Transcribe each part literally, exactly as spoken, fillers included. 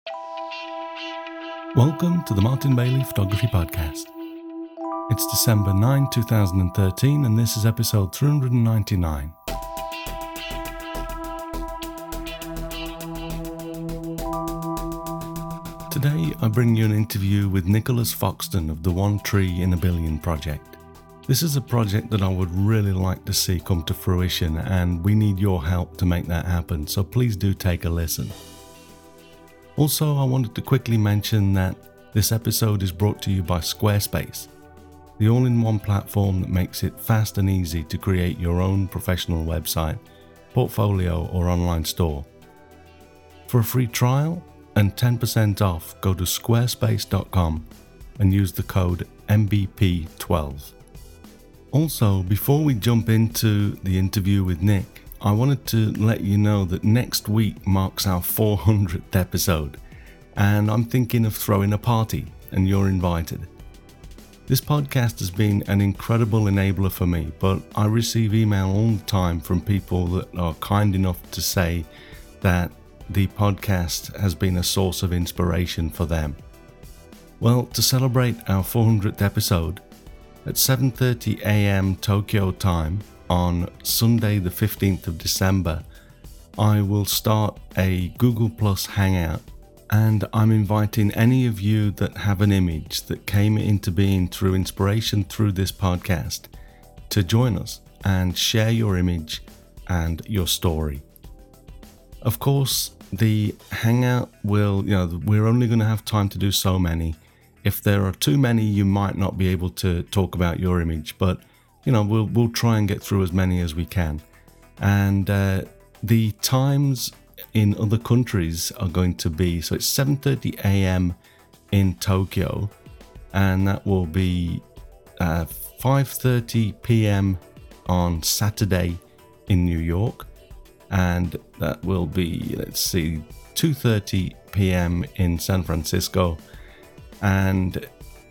Welcome to the Martin Bailey Photography Podcast. It's December ninth, twenty thirteen, and this is episode three hundred ninety-nine. Today I bring you an interview with Nicholas Foxton of the One Tree in a Billion project. This is a project that I would really like to see come to fruition, and we need your help to make that happen, so please do take a listen. Also, I wanted to quickly mention that this episode is brought to you by Squarespace, the all-in-one platform that makes it fast and easy to create your own professional website, portfolio or online store. For a free trial and ten percent off, go to squarespace dot com and use the code M B P twelve. Also, before we jump into the interview with Nick, I wanted to let you know that next week marks our four hundredth episode, and I'm thinking of throwing a party, and you're invited. This podcast has been an incredible enabler for me, but I receive email all the time from people that are kind enough to say that the podcast has been a source of inspiration for them. Well, to celebrate our four hundredth episode, at seven thirty a.m. Tokyo time, on Sunday the fifteenth of December, I will start a Google Plus Hangout, and I'm inviting any of you that have an image that came into being through inspiration through this podcast to join us and share your image and your story. Of course, the Hangout will, you know, we're only going to have time to do so many. If there are too many, you might not be able to talk about your image, but you know, we'll we'll try and get through as many as we can. And uh, the times in other countries are going to be, so it's seven thirty a.m. in Tokyo, and that will be uh, five thirty p.m. on Saturday in New York, and that will be, let's see, two thirty p.m. in San Francisco, and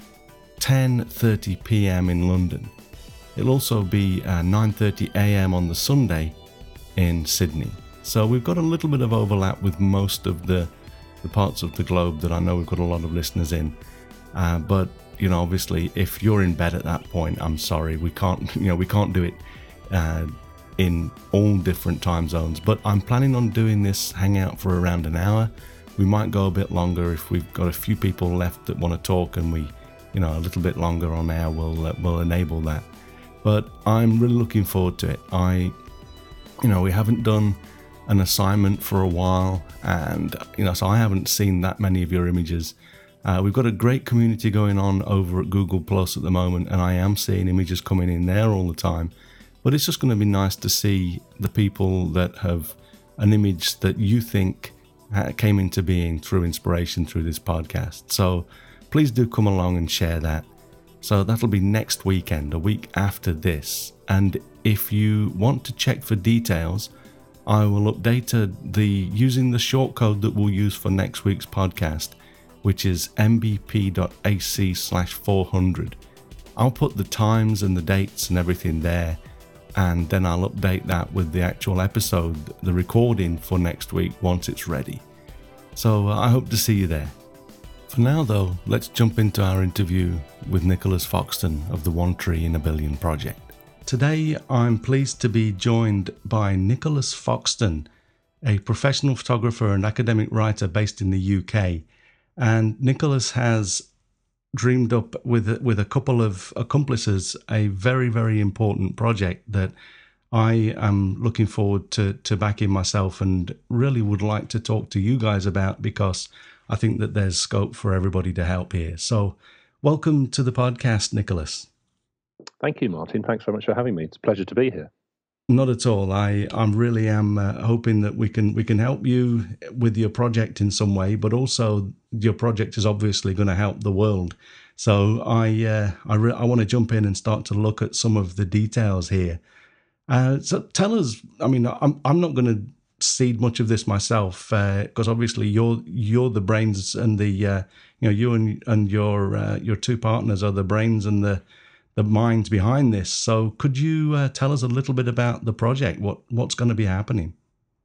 ten thirty p.m. in London. It'll also be uh, nine thirty a.m. on the Sunday in Sydney. So we've got a little bit of overlap with most of the, the parts of the globe that I know we've got a lot of listeners in. Uh, but, you know, obviously, if you're in bed at that point, I'm sorry, we can't, you know, we can't do it uh, in all different time zones. But I'm planning on doing this hangout for around an hour. We might go a bit longer if we've got a few people left that want to talk, and we, you know, a little bit longer on air will uh, will enable that. But I'm really looking forward to it. I, you know, we haven't done an assignment for a while, and, you know, so I haven't seen that many of your images. Uh, we've got a great community going on over at Google Plus at the moment, and I am seeing images coming in there all the time. But it's just going to be nice to see the people that have an image that you think came into being through inspiration through this podcast. So please do come along and share that. So that'll be next weekend, a week after this. And if you want to check for details, I will update uh, the using the shortcode that we'll use for next week's podcast, which is m b p dot a c slash four hundred. I'll put the times and the dates and everything there, and then I'll update that with the actual episode, the recording for next week once it's ready. So uh, I hope to see you there. For now though, let's jump into our interview with Nicholas Foxton of the One Tree in a Billion project. Today I'm pleased to be joined by Nicholas Foxton, a professional photographer and academic writer based in the U K. And Nicholas has dreamed up with, with a couple of accomplices a very, very important project that I am looking forward to, to backing myself, and really would like to talk to you guys about, because I think that there's scope for everybody to help here. So welcome to the podcast, Nicholas. Thank you, Martin. Thanks very much for having me. It's a pleasure to be here. Not at all. I I really am uh, hoping that we can we can help you with your project in some way, but also your project is obviously going to help the world. So I uh, I re- I want to jump in and start to look at some of the details here. Uh, so tell us. I mean, I'm I'm not going to seed much of this myself, because uh, obviously you're you're the brains and the uh, you know you and and your uh, your two partners are the brains and the the minds behind this. So could you uh, tell us a little bit about the project? What what's going to be happening?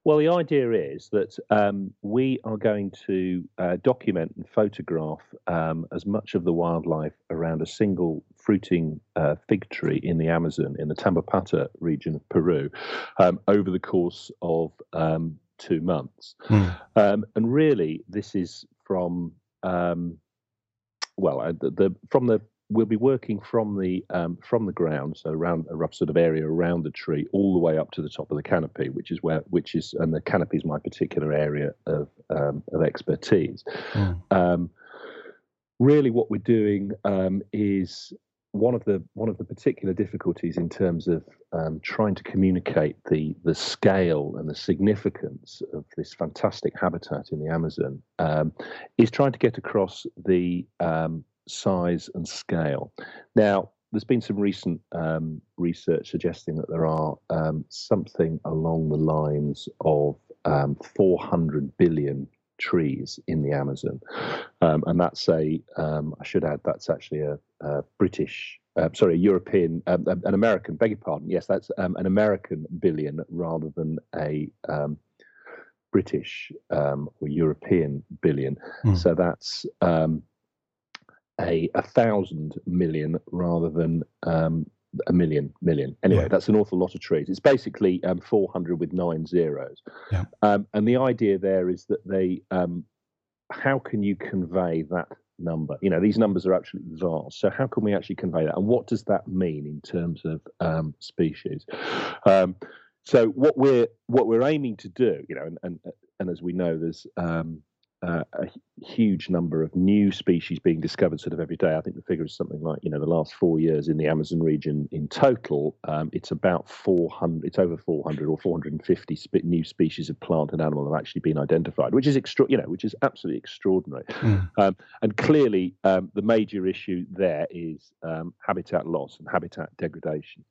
Well, the idea is that um, we are going to uh, document and photograph um, as much of the wildlife around a single fruiting uh, fig tree in the Amazon, in the Tambopata region of Peru, um, over the course of um, two months. Mm. Um, and really, this is from um, well, uh, the, the from the we'll be working from the um, from the ground, so around a rough sort of area around the tree, all the way up to the top of the canopy, which is where which is and the canopy is my particular area of um, of expertise. Mm. Um, really, what we're doing um, is one of the one of the particular difficulties in terms of um, trying to communicate the the scale and the significance of this fantastic habitat in the Amazon um, is trying to get across the um, size and scale. Now, there's been some recent um, research suggesting that there are um, something along the lines of um, four hundred billion trees in the Amazon, um, and that's a um, I should add that's actually a, a British, uh, sorry, a European, um, an American. Beg your pardon. Yes, that's um, an American billion rather than a um, British um, or European billion. Mm. So that's um, a a thousand million rather than um, a million million. Anyway, Yeah. that's an awful lot of trees. It's basically um, four hundred with nine zeros. Yeah. Um, and the idea there is that they, um, how can you convey that number? You know, these numbers are absolutely vast. So how can we actually convey that? And what does that mean in terms of um, species? Um, so what we're what we're aiming to do, you know, and and, and as we know, there's um, uh, a huge number of new species being discovered sort of every day. I think the figure is something like, you know, the last four years in the Amazon region in total, um, it's about four hundred, it's over four hundred or four hundred fifty sp- new species of plant and animal have actually been identified, which is extra, you know, which is absolutely extraordinary. Mm. Um, and clearly, um, the major issue there is um, habitat loss and habitat degradation.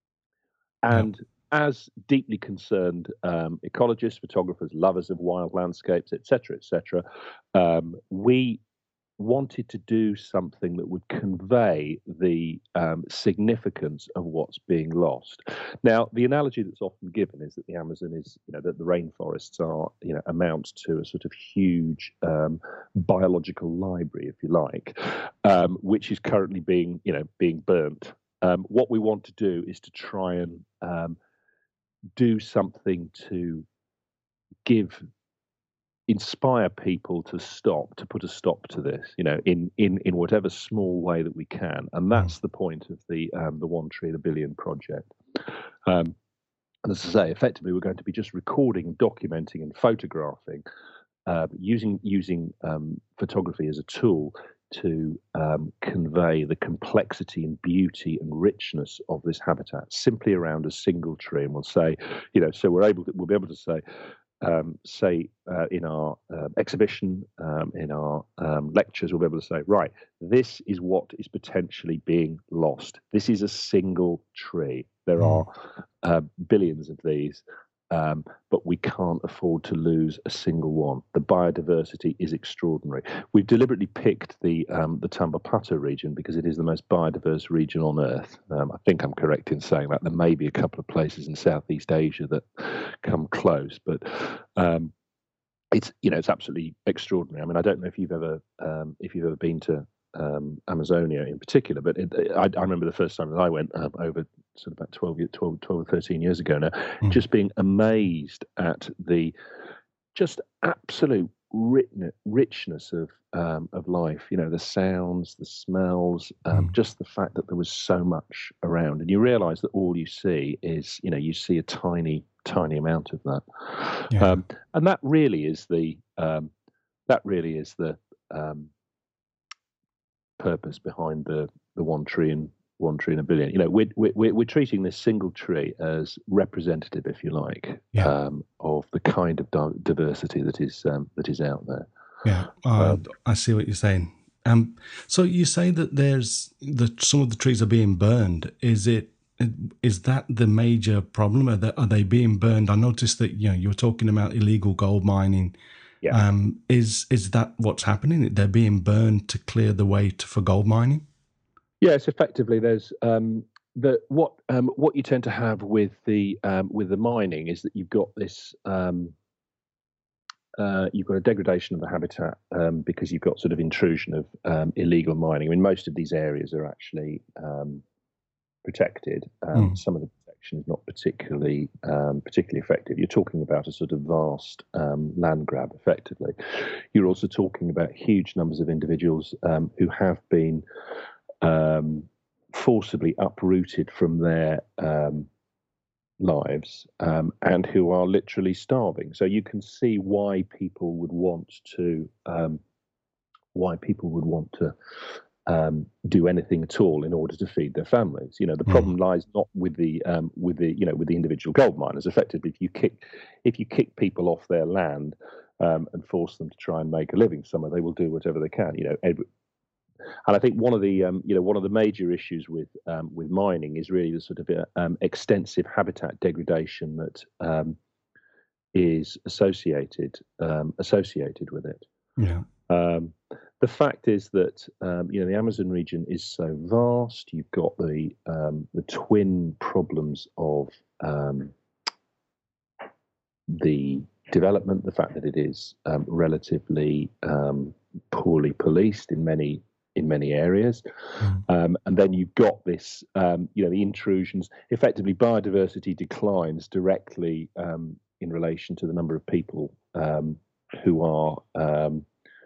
And Yeah. as deeply concerned um, ecologists, photographers, lovers of wild landscapes, et cetera, et cetera, um, we wanted to do something that would convey the um, significance of what's being lost. Now, the analogy that's often given is that the Amazon is, you know, that the rainforests are, you know, amount to a sort of huge um, biological library, if you like, um, which is currently being, you know, being burnt. Um, what we want to do is to try and um, do something to give, inspire people to stop, to put a stop to this, you know, in in in whatever small way that we can, and that's the point of the um, the One Tree in a Billion project. Um, and as I say, effectively, we're going to be just recording, documenting, and photographing, uh, using using um, photography as a tool to um, convey the complexity and beauty and richness of this habitat simply around a single tree. And we'll say, you know, so we're able to, we'll be able to say, um, say uh, in our uh, exhibition, um, in our um, lectures, we'll be able to say, right, this is what is potentially being lost. This is a single tree. There Mm. are uh, billions of these. Um, but we can't afford to lose a single one. The biodiversity is extraordinary. We've deliberately picked the um, the Tambopata region because it is the most biodiverse region on Earth. Um, I think I'm correct in saying that. There may be a couple of places in Southeast Asia that come close, but um, it's, you know, it's absolutely extraordinary. I mean, I don't know if you've ever um, if you've ever been to um, Amazonia in particular, but it, I, I remember the first time that I went um, over sort of about twelve, twelve, twelve or thirteen years ago now, Mm. just being amazed at the just absolute richness, richness of um, of life. You know, the sounds, the smells, um, Mm. just the fact that there was so much around, and you realise that all you see is, you know, you see a tiny, tiny amount of that, Yeah. um, and that really is the um, that really is the um, purpose behind the the one tree and one tree in a billion. You know, we're we're we're treating this single tree as representative, if you like, Yeah. um, of the kind of di- diversity that is um, that is out there. Yeah. Uh, Um, I see what you're saying. Um, so you say that there's the some of the trees are being burned. Is it is that the major problem? Are they, are they being burned? I noticed that, you know, you were talking about illegal gold mining. yeah. Um, is is that what's happening? They're being burned to clear the way to, for gold mining? Yes, effectively, there's um, the what um, what you tend to have with the um, with the mining is that you've got this um, uh, you've got a degradation of the habitat um, because you've got sort of intrusion of um, illegal mining. I mean, most of these areas are actually um, protected. Um, Mm. some of the protection is not particularly um, particularly effective. You're talking about a sort of vast um, land grab, effectively. You're also talking about huge numbers of individuals um, who have been um, forcibly uprooted from their um, lives um, and who are literally starving. So you can see why people would want to um, why people would want to um, do anything at all in order to feed their families. You know, the Mm. problem lies not with the um, with the you know with the individual gold miners. Effectively, if you kick if you kick people off their land um, and force them to try and make a living somewhere, they will do whatever they can. You know, every, and I think one of the um, you know one of the major issues with um, with mining is really the sort of uh, um, extensive habitat degradation that um, is associated um, associated with it. Yeah. Um, the fact is that um, you know the Amazon region is so vast. You've got the um, the twin problems of um, the development, the fact that it is um, relatively um, poorly policed in many in many areas, Mm. um, and then you've got this um, you know the intrusions. Effectively, biodiversity declines directly um, in relation to the number of people um, who are um,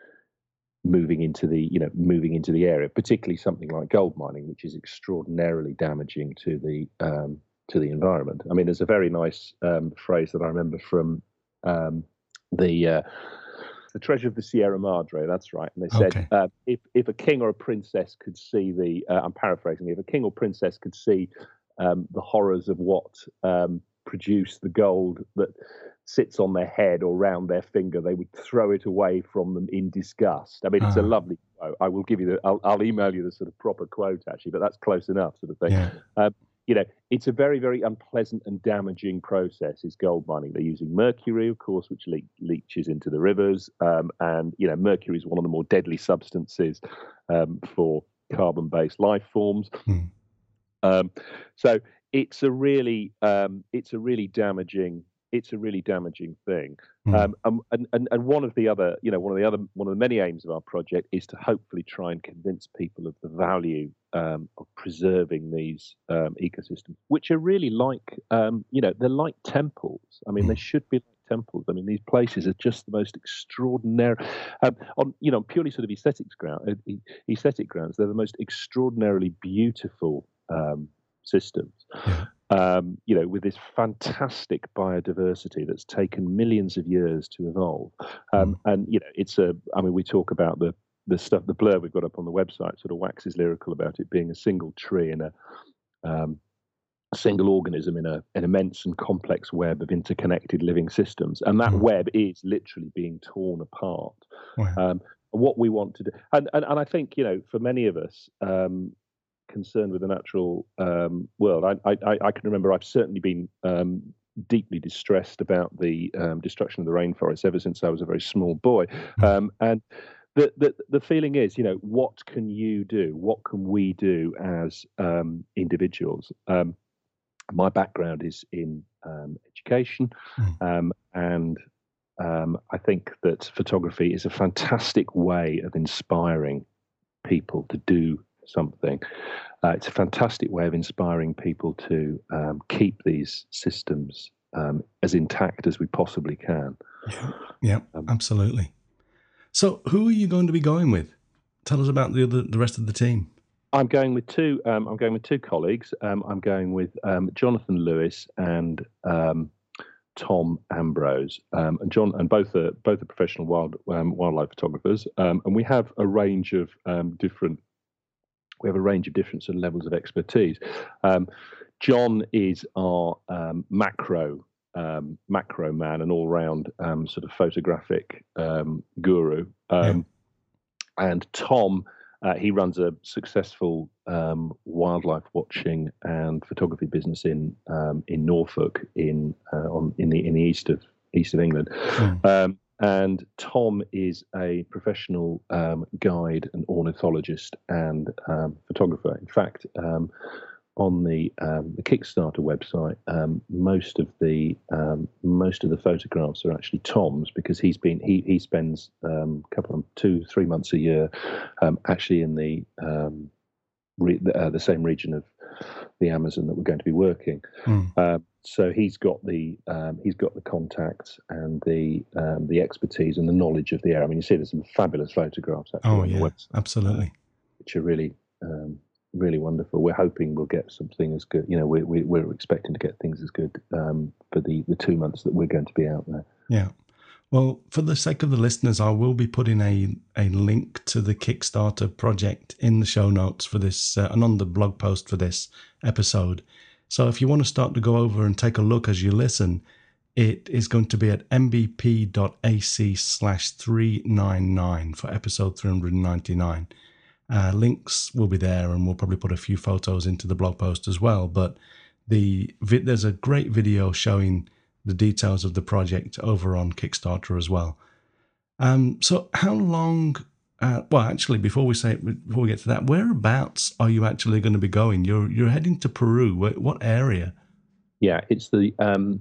moving into the you know moving into the area, particularly something like gold mining, which is extraordinarily damaging to the um, to the environment. I mean, there's a very nice um, phrase that I remember from um, the uh, the treasure of the Sierra Madre. That's right, and they said Okay. uh, if if a king or a princess could see the uh, I'm paraphrasing, if a king or princess could see um, the horrors of what um, produced the gold that sits on their head or round their finger, they would throw it away from them in disgust. I mean, it's a Ah, lovely quote. I will give you the, I'll, I'll email you the sort of proper quote actually, but that's close enough, sort of thing. yeah. Um, you know, it's a very, very unpleasant and damaging process. Is gold mining? They're using mercury, of course, which le- leaches into the rivers, um, and you know, mercury is one of the more deadly substances um, for carbon-based life forms. Mm. Um, so it's a really um, it's a really damaging it's a really damaging thing. Mm. Um, and, and and and one of the other you know one of the other one of the many aims of our project is to hopefully try and convince people of the value um, of preserving these um, ecosystems, which are really like um, you know they're like temples. I mean, they Mm. should be like temples. I mean, these places are just the most extraordinary um, on you know purely sort of aesthetics ground uh, aesthetic grounds. They're the most extraordinarily beautiful um, systems, Yeah. um, you know, with this fantastic biodiversity that's taken millions of years to evolve. Um, Mm. and you know, it's a. I mean, we talk about the the stuff, the blur we've got up on the website, sort of waxes lyrical about it being a single tree in a um, single organism in a, an immense and complex web of interconnected living systems, and that Mm. web is literally being torn apart. Wow. Um, what we want to do, and, and and I think you know, for many of us, um, concerned with the natural um, world. I, I, I can remember I've certainly been um, deeply distressed about the um, destruction of the rainforest ever since I was a very small boy. Mm. Um, and the, the the feeling is, you know, what can you do? What can we do as um, individuals? Um, my background is in um, education, Mm. um, and um, I think that photography is a fantastic way of inspiring people to do something. Uh, it's a fantastic way of inspiring people to um, keep these systems um, as intact as we possibly can. Yeah. Yeah. Um, Absolutely. So, who are you going to be going with? Tell us about the other, the rest of the team. I'm going with two. Um, I'm going with two colleagues. Um, I'm going with um, Jonathan Lewis and um, Tom Ambrose, um, and John, and both are both are professional wild um, wildlife photographers. Um, and we have a range of um, different. We have a range of different sort of levels of expertise. Um, John is our um, macro um, macro man, an all-round um, sort of photographic um, guru, Yeah. um, and Tom. Uh, he runs a successful um, wildlife watching and photography business in um, in Norfolk, in uh, on in the in the east of east of England. Mm. Um, and Tom is a professional um, guide and ornithologist and um, photographer. In fact, um, on the um, the Kickstarter website, um, most of the um, most of the photographs are actually Tom's, because he's been he he spends um, a couple of two three months a year um, actually in the um, re, uh, the same region of the Amazon that we're going to be working. Mm. Uh, so he's got the um, he's got the contacts and the um, the expertise and the knowledge of the area. I mean, you see, there's some fabulous photographs actually oh on yeah, the website, absolutely, uh, which are really um, really wonderful. We're hoping we'll get something as good. You know, we, we, we're expecting to get things as good um, for the the two months that we're going to be out there. Yeah. Well, for the sake of the listeners, I will be putting a, a link to the Kickstarter project in the show notes for this uh, and on the blog post for this episode. So if you want to start to go over and take a look as you listen, it is going to be at mbp.ac slash 399 for episode three ninety-nine. Uh, links will be there, and we'll probably put a few photos into the blog post as well. But the there's a great video showing the details of the project over on Kickstarter as well. Um, so how long, uh, well, actually, before we say, before we get to that, whereabouts are you actually going to be going? You're you're heading to Peru. What area? Yeah, it's the um,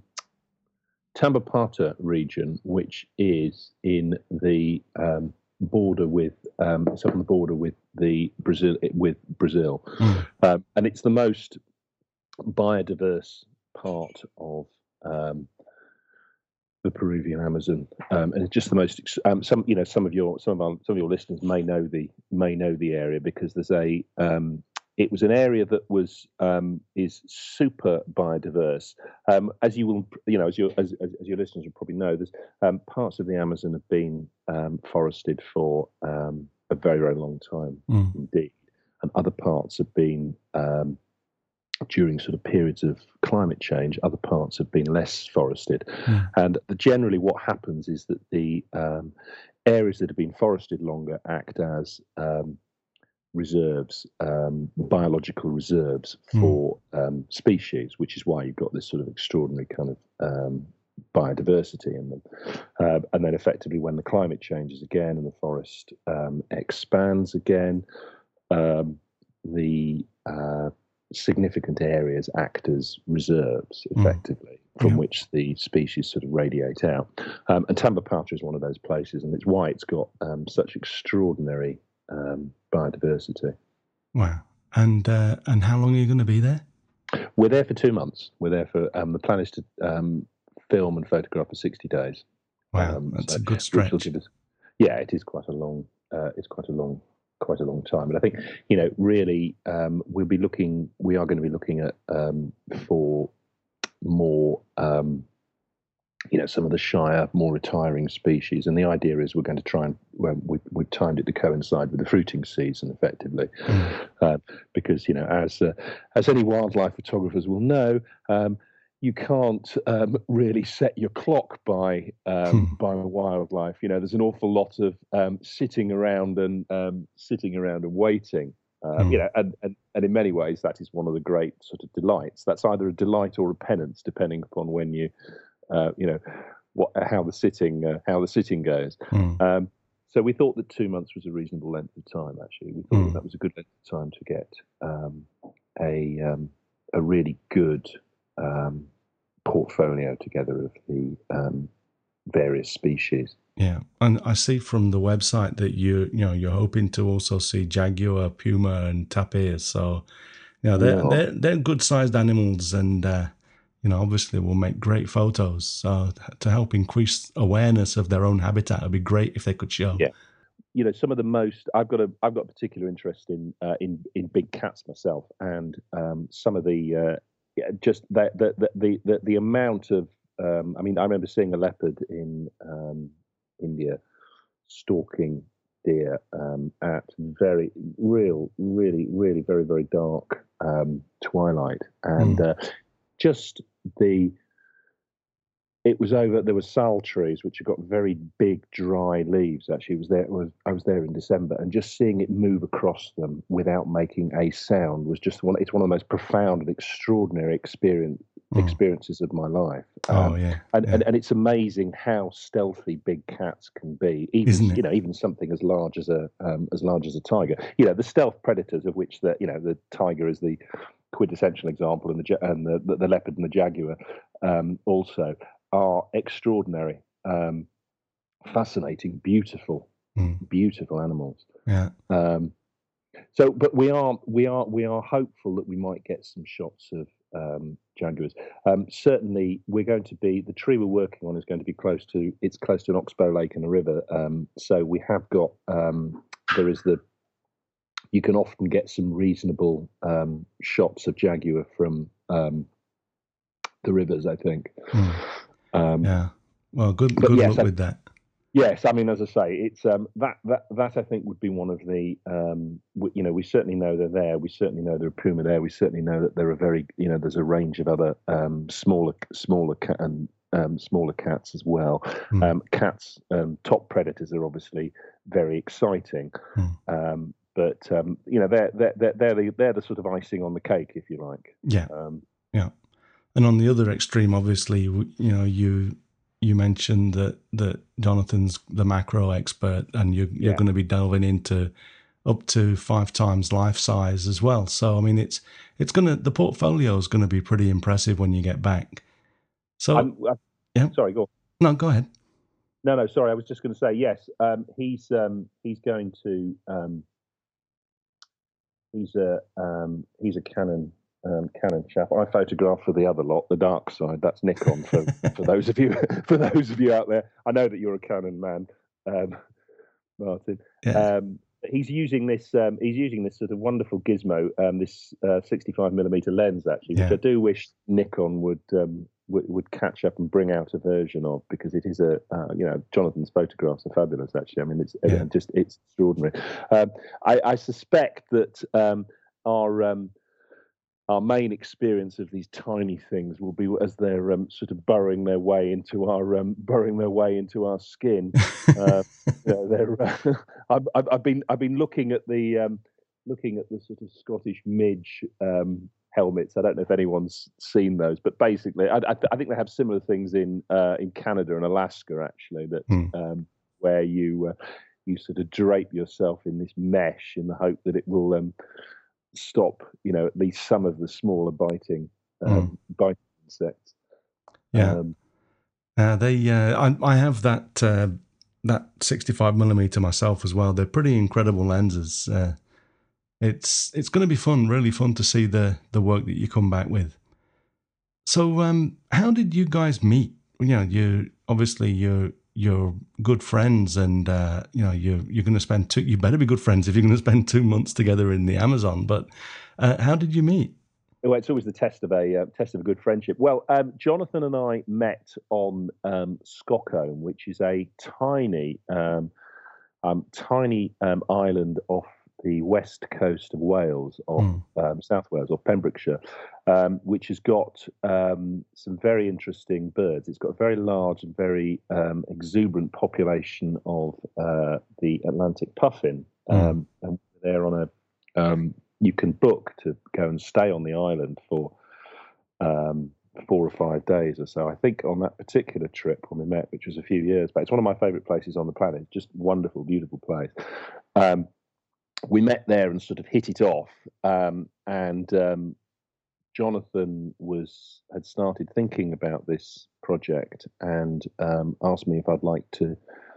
Tambopata region, which is in the um, border with, um, it's on the border with the Brazil, with Brazil. Mm. Um, and it's the most biodiverse part of um, the Peruvian Amazon, um, and it's just the most. Um, some, you know, some of your some of our some of your listeners may know the may know the area, because there's a. Um, it was an area that was um, is super biodiverse, um, as you will, you know, as your as, as your listeners will probably know. There's um, parts of the Amazon have been um, forested for um, a very very long time mm. indeed, and other parts have been. Um, during sort of periods of climate change, other parts have been less forested. Mm. And the, generally what happens is that the um, areas that have been forested longer act as um, reserves, um, biological reserves for mm. um, species, which is why you've got this sort of extraordinary kind of um, biodiversity in them. Uh, and then effectively when the climate changes again and the forest um, expands again, um, the uh, significant areas act as reserves, effectively, mm. from yeah. which the species sort of radiate out. Um, and Tambopata is one of those places, and it's why it's got um, such extraordinary um, biodiversity. Wow. And uh, and how long are you going to be there? We're there for two months. We're there for, um, the plan is to um, film and photograph for sixty days. Wow, um, that's so, a good stretch. Us, yeah, it is quite a long, uh, it's quite a long quite a long time. But I think, you know, really, um, we'll be looking, we are going to be looking at um, for more, um, you know, some of the shyer, more retiring species. And the idea is we're going to try and, well, we, we've timed it to coincide with the fruiting season, effectively. Mm. Uh, because, you know, as uh, as any wildlife photographers will know, um, you can't um, really set your clock by um, hmm. by wildlife. You know, there's an awful lot of um, sitting around and um, sitting around and waiting. Um, hmm. You know, and, and and in many ways that is one of the great sort of delights. That's either a delight or a penance, depending upon when you, uh, you know, what how the sitting uh, how the sitting goes. Hmm. Um, so we thought that two months was a reasonable length of time. Actually, we thought hmm. that, that was a good length of time to get um, a um, a really good. Um, portfolio together of the um, various species. Yeah, and I see from the website that you you know you're hoping to also see jaguar, puma, and tapir. So, you know they're yeah. they're, they're good sized animals, and uh, you know obviously will make great photos. So to help increase awareness of their own habitat, it'd be great if they could show. Yeah. You know, some of the most I've got a I've got a particular interest in uh, in in big cats myself, and um, some of the uh, yeah, just the the the the, the amount of um, I mean, I remember seeing a leopard in um, India stalking deer um, at very real, really, really very very dark um, twilight, and mm. uh, just the. It was over. There were sal trees which have got very big, dry leaves. Actually, it was there. It was I was there in December, and just seeing it move across them without making a sound was just one. It's one of the most profound and extraordinary experience mm. experiences of my life. Um, oh yeah. And, yeah. and and it's amazing how stealthy big cats can be. Even Isn't it? you know even something as large as a um, as large as a tiger. You know the stealth predators of which the you know the tiger is the quintessential example, and the and the, the, the leopard and the jaguar um, also are extraordinary, um, fascinating, beautiful, mm. beautiful animals. Yeah. Um, so, but we are we are we are hopeful that we might get some shots of um, jaguars. Um, certainly, we're going to be the tree we're working on is going to be close to it's close to an oxbow lake and a river. Um, so we have got um, there is the you can often get some reasonable um, shots of jaguar from um, the rivers, I think. Mm. Um, yeah. Well, good good yes, luck I, with that. Yes, I mean, as I say, it's um, that that that I think would be one of the um, we, you know we certainly know they're there. We certainly know there are puma there. We certainly know that there are very you know there's a range of other um, smaller smaller cat and um, smaller cats as well. Mm. Um, cats, um, top predators are obviously very exciting, mm. um, but um, you know they're they're they're they're the, they're the sort of icing on the cake, if you like. Yeah, um, yeah. And on the other extreme, obviously, you know you. You mentioned that, that Jonathan's the macro expert, and you're, you're yeah. going to be delving into up to five times life size as well. So, I mean, it's it's going to the portfolio is going to be pretty impressive when you get back. So, I'm, I'm, yeah, sorry, go on. No, go ahead. No, no, sorry. I was just going to say yes. Um, he's um, he's going to um, he's a um, he's a Canon. Um, Canon chap. I photograph for the other lot, the dark side. That's Nikon for, for those of you for those of you out there. I know that you're a Canon man, um, Martin. Yeah. Um, he's using this. Um, he's using this sort of wonderful gizmo, um, this uh, sixty-five millimeter lens, actually, which yeah. I do wish Nikon would, um, would would catch up and bring out a version of, because it is a uh, you know Jonathan's photographs are fabulous. Actually, I mean it's yeah. just it's extraordinary. Um, I, I suspect that um, our um, Our main experience of these tiny things will be as they're um, sort of burrowing their way into our um, burrowing their way into our skin. uh, you know, they're, uh, I've, I've been I've been looking at the um, looking at the sort of Scottish midge um, helmets. I don't know if anyone's seen those, but basically, I, I, I think they have similar things in uh, in Canada and Alaska, actually. That mm. um, where you uh, you sort of drape yourself in this mesh in the hope that it will. Um, stop, you know, at least some of the smaller biting, um, mm. biting insects. Yeah, um, uh, they. Uh, I, I have that uh, that sixty-five millimeter myself as well. They're pretty incredible lenses. Uh, it's it's going to be fun, really fun to see the the work that you come back with. So, um, how did you guys meet? You know, you obviously you're. You're good friends, and uh, you know you're you're going to spend two. You better be good friends if you're going to spend two months together in the Amazon. But uh, how did you meet? Well, it's always the test of a uh, test of a good friendship. Well, um, Jonathan and I met on um, Stockholm, which is a tiny, um, um, tiny um, island off the west coast of Wales, off mm. um, South Wales, or Pembrokeshire, um, which has got um, some very interesting birds. It's got a very large and very um, exuberant population of uh, the Atlantic puffin, um, mm. and they're on a. Um, you can book to go and stay on the island for um, four or five days or so. I think on that particular trip when we met, which was a few years back, it's one of my favourite places on the planet. Just wonderful, beautiful place. Um, we met there and sort of hit it off, um, and um, Jonathan was had started thinking about this project and um, asked me if I'd like to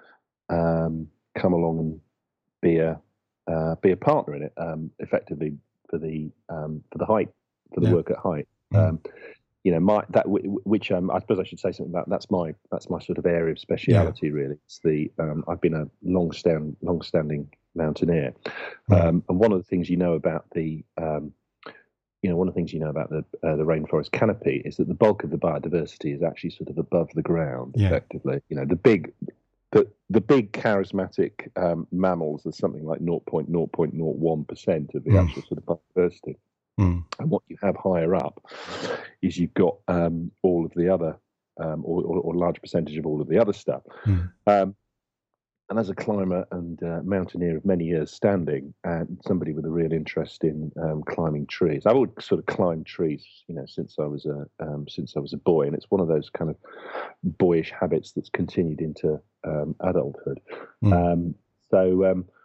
um, come along and be a uh, be a partner in it, um, effectively for the um, for the height for the yeah. work at height. Mm. Um, you know, my that which um, I suppose I should say something about. That's my that's my sort of area of speciality. Yeah. Really, it's the um, I've been a long stand long standing mountaineer, mm. um, and one of the things you know about the um, you know one of the things you know about the uh, the rainforest canopy is that the bulk of the biodiversity is actually sort of above the ground. Yeah. Effectively, you know, the big the the big charismatic um, mammals are something like zero point zero point zero one percent of the mm. actual sort of biodiversity. Mm. And what you have higher up is you've got um, all of the other, um, or, or, or a large percentage of all of the other stuff. Mm. Um, and as a climber and uh, mountaineer of many years standing, and somebody with a real interest in um, climbing trees, I've always sort of climbed trees, you know, since I was a um, since I was a boy, and it's one of those kind of boyish habits that's continued into um, adulthood. Mm. Um, so. Um,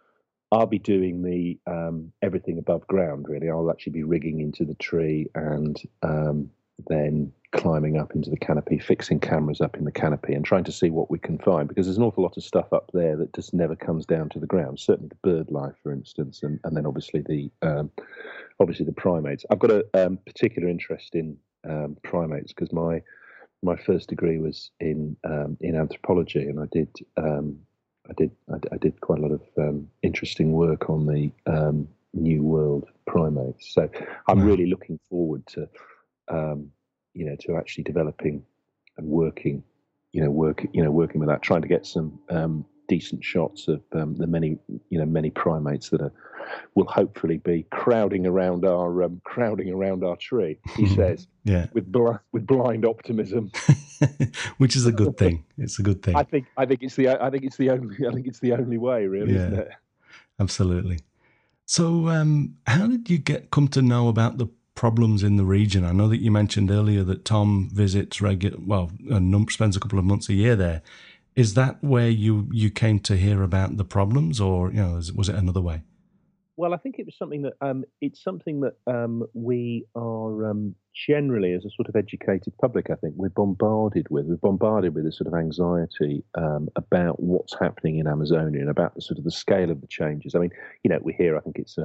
I'll be doing the um, everything above ground. Really, I'll actually be rigging into the tree and um, then climbing up into the canopy, fixing cameras up in the canopy, and trying to see what we can find. Because there's an awful lot of stuff up there that just never comes down to the ground. Certainly the bird life, for instance, and, and then obviously the um, obviously the primates. I've got a um, particular interest in um, primates because my my first degree was in um, in anthropology, and I did. Um, I did I, I did quite a lot of um, interesting work on the um, New World primates. So I'm Wow. really looking forward to, um, you know, to actually developing and working, you know, work, you know, working with that, trying to get some um, decent shots of um, the many, you know, many primates that are will hopefully be crowding around our um, crowding around our tree. He says, Yeah. with bl- with blind optimism. Which is a good thing. It's a good thing. I think I think it's the I think it's the only I think it's the only way, really, Yeah, isn't it? absolutely. So, um, how did you get come to know about the problems in the region? I know that you mentioned earlier that Tom visits regular, well, a num- spends a couple of months a year there. Is that where you you came to hear about the problems, or you know, was it another way? Well, I think it was something that um, it's something that um, we are um, generally, as a sort of educated public, I think we're bombarded with. We're bombarded with a sort of anxiety um, about what's happening in Amazonia and about the sort of the scale of the changes. I mean, you know, we hear. I think it's a.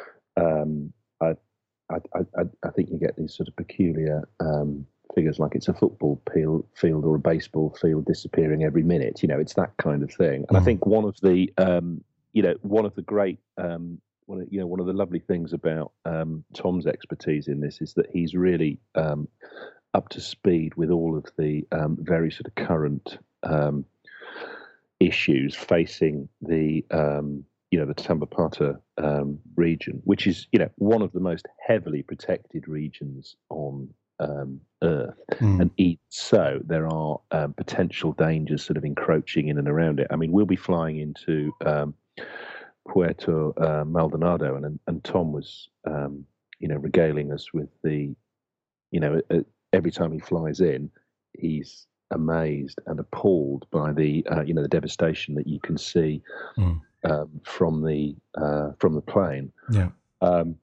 Um, I, I, I, I think you get these sort of peculiar um, figures, like it's a football field, field or a baseball field disappearing every minute. You know, it's that kind of thing. And Mm. I think one of the, um, you know, one of the great um, one of, you know, one of the lovely things about um, Tom's expertise in this is that he's really um, up to speed with all of the um, very sort of current um, issues facing the, um, you know, the Tambopata um, region, which is, you know, one of the most heavily protected regions on um, Earth. Mm. And even so, there are um, potential dangers sort of encroaching in and around it. I mean, we'll be flying into um, Puerto uh, Maldonado, and and Tom was, um, you know, regaling us with the, you know, uh, every time he flies in, he's amazed and appalled by the, uh, you know, the devastation that you can see Mm. um, from the uh, from the plane. Yeah. Um,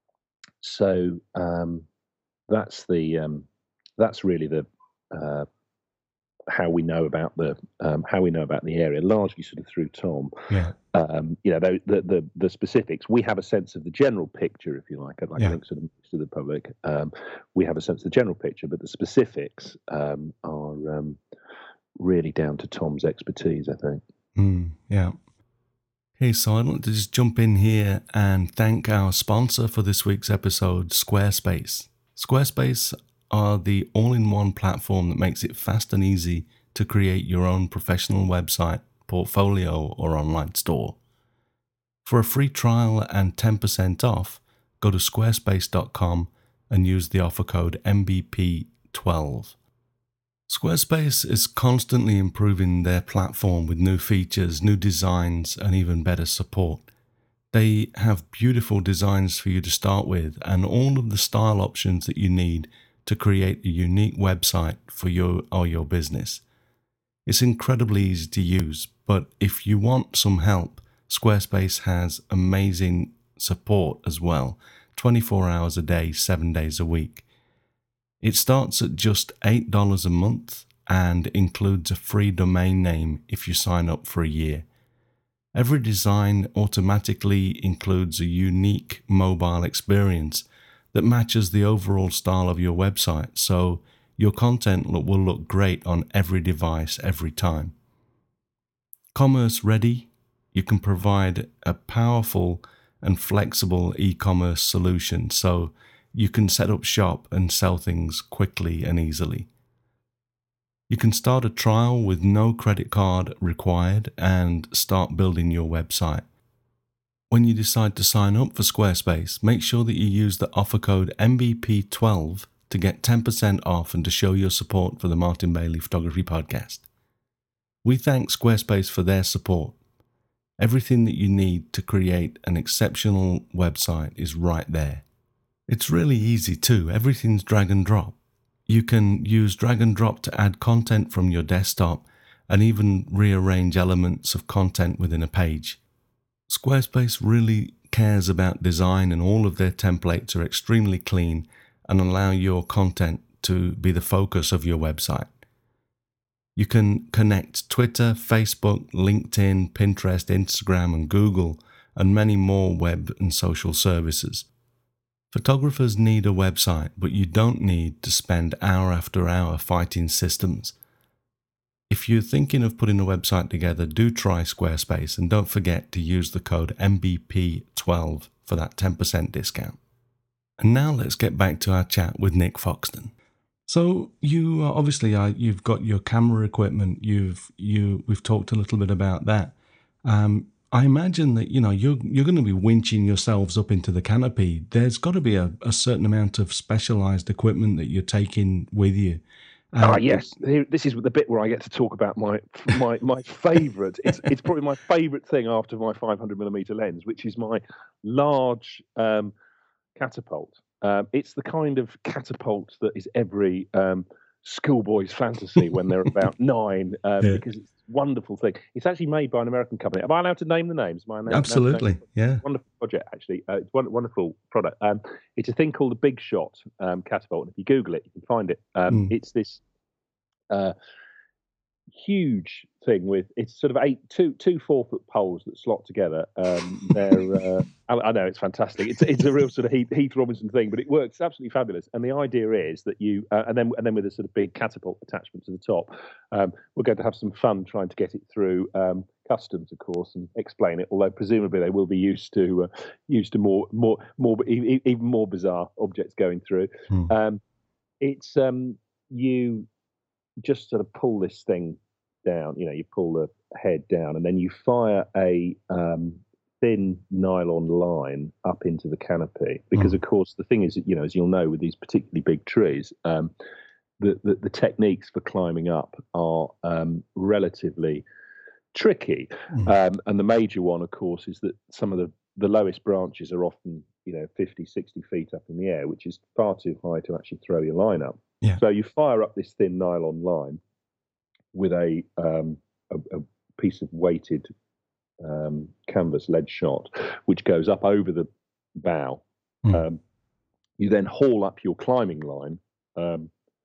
so um, that's the um, that's really the uh, how we know about the um, how we know about the area, largely sort of through Tom. Yeah. Um, you know, the, the the the specifics. We have a sense of the general picture, if you like. I'd like Yeah. to think sort of to the public. Um, we have a sense of the general picture, but the specifics um, are um, really down to Tom's expertise, I think. Mm. Yeah. Hey, so I'd like to just jump in here and thank our sponsor for this week's episode, Squarespace. Squarespace are the all-in-one platform that makes it fast and easy to create your own professional website, portfolio, or online store. For a free trial and ten percent off, go to squarespace dot com and use the offer code M B P twelve. Squarespace is constantly improving their platform with new features, new designs, and even better support. They have beautiful designs for you to start with and all of the style options that you need to create a unique website for you or your business. It's incredibly easy to use, but if you want some help, Squarespace has amazing support as well, twenty-four hours a day, seven days a week. It starts at just eight dollars a month and includes a free domain name if you sign up for a year. Every design automatically includes a unique mobile experience that matches the overall style of your website, so your content will look great on every device every time. Commerce ready, you can provide a powerful and flexible e-commerce solution so you can set up shop and sell things quickly and easily. You can start a trial with no credit card required and start building your website. When you decide to sign up for Squarespace, make sure that you use the offer code M B P twelve to get ten percent off and to show your support for the Martin Bailey Photography Podcast. We thank Squarespace for their support. Everything that you need to create an exceptional website is right there. It's really easy too. Everything's drag and drop. You can use drag and drop to add content from your desktop and even rearrange elements of content within a page. Squarespace really cares about design, and all of their templates are extremely clean and allow your content to be the focus of your website. You can connect Twitter, Facebook, LinkedIn, Pinterest, Instagram, and Google, and many more web and social services. Photographers need a website, but you don't need to spend hour after hour fighting systems. If you're thinking of putting a website together, do try Squarespace, and don't forget to use the code M B P twelve for that ten percent discount. And now let's get back to our chat with Nick Foxton. So you uh, obviously uh, you've got your camera equipment. You've you we've talked a little bit about that. Um, I imagine that you know you're you're going to be winching yourselves up into the canopy. There's got to be a, a certain amount of specialized equipment that you're taking with you. Ah, um, yes. This is the bit where I get to talk about my my my favourite. It's it's probably my favourite thing after my five hundred millimeter lens, which is my large um, catapult. Um, it's the kind of catapult that is every um, schoolboy's fantasy when they're about nine, um, yeah. because it's a wonderful thing. It's actually made by an American company. Am I allowed to name the names? Am I allowed Absolutely, to name yeah. Wonderful project, actually. Uh, it's a wonderful product. Um, it's a thing called the Big Shot um, catapult. And if you Google it, you can find it. Um, mm. It's this uh, huge thing with it's sort of eight two two four foot poles that slot together. Um, they're uh, I, I know it's fantastic. It's it's a real sort of Heath, Heath Robinson thing, but it works absolutely fabulous. And the idea is that you uh, and then and then with a sort of big catapult attachment to the top, um, we're going to have some fun trying to get it through um, customs, of course, and explain it. Although presumably they will be used to uh, used to more more more even more bizarre objects going through. Hmm. Um, it's um, you just sort of pull this thing down, you know, you pull the head down and then you fire a um, thin nylon line up into the canopy. Because, mm. of course, the thing is, you know, as you'll know with these particularly big trees, um, the, the, the techniques for climbing up are um, relatively tricky. Mm. Um, and the major one, of course, is that some of the, the lowest branches are often, you know, fifty, sixty feet up in the air, which is far too high to actually throw your line up. Yeah. So you fire up this thin nylon line with a, um, a, a piece of weighted um, canvas lead shot, which goes up over the bow. Mm. Um, you then haul up your climbing line, um,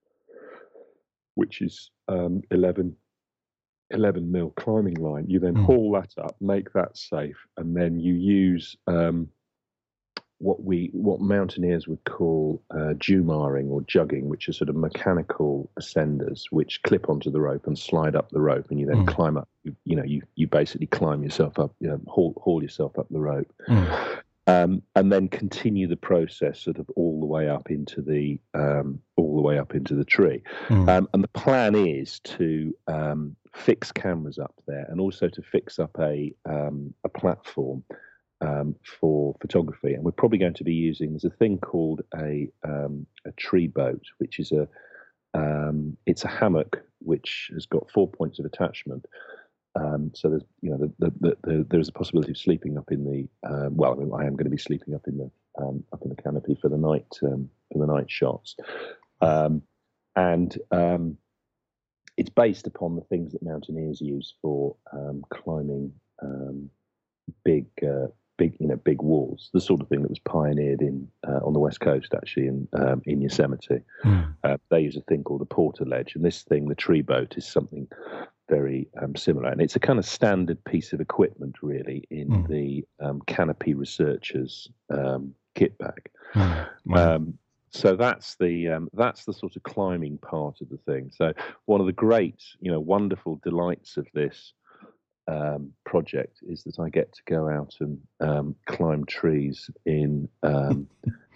which is um, eleven, eleven mil climbing line. You then mm. haul that up, make that safe, and then you use um, what we what mountaineers would call uh, jumaring or jugging, which are sort of mechanical ascenders which clip onto the rope and slide up the rope, and you then mm. climb up. You, you know, you you basically climb yourself up, you know, haul haul yourself up the rope, mm. um, and then continue the process sort of all the way up into the um, all the way up into the tree. Mm. Um, and the plan is to um, fix cameras up there, and also to fix up a um, a platform. Um, for photography, and we're probably going to be using there's a thing called a um, a tree boat, which is a um, it's a hammock which has got four points of attachment. Um, so there's you know the, the, the, the, there's a possibility of sleeping up in the uh, well, I, mean, I am going to be sleeping up in the um, up in the canopy for the night um, for the night shots, um, and um, it's based upon the things that mountaineers use for um, climbing um, big. Uh, Big, you know, big walls, the sort of thing that was pioneered in uh, on the West Coast, actually, in um, in Yosemite. Mm. Uh, they use a thing called the porter ledge, and this thing, the tree boat, is something very um, similar. And it's a kind of standard piece of equipment, really, in mm. the um, Canopy Researchers um, kit bag. Mm. Wow. Um, so that's the um, that's the sort of climbing part of the thing. So one of the great, you know, wonderful delights of this. Um, project is that I get to go out and um, climb trees in um,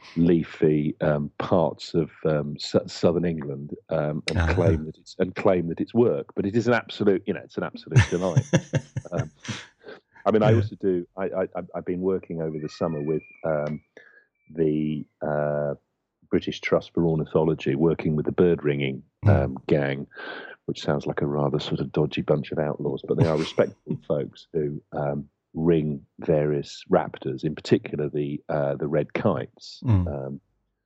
leafy um, parts of um, s- southern England um, and uh-huh. claim that it's and claim that it's work. But it is an absolute, you know, it's an absolute delight. um, I mean, yeah. I also do. I, I, I've been working over the summer with um, the uh, British Trust for Ornithology, working with the bird ringing um, mm. gang. Which sounds like a rather sort of dodgy bunch of outlaws, but they are respectable folks who um, ring various raptors, in particular the uh, the red kites. Mm. Um,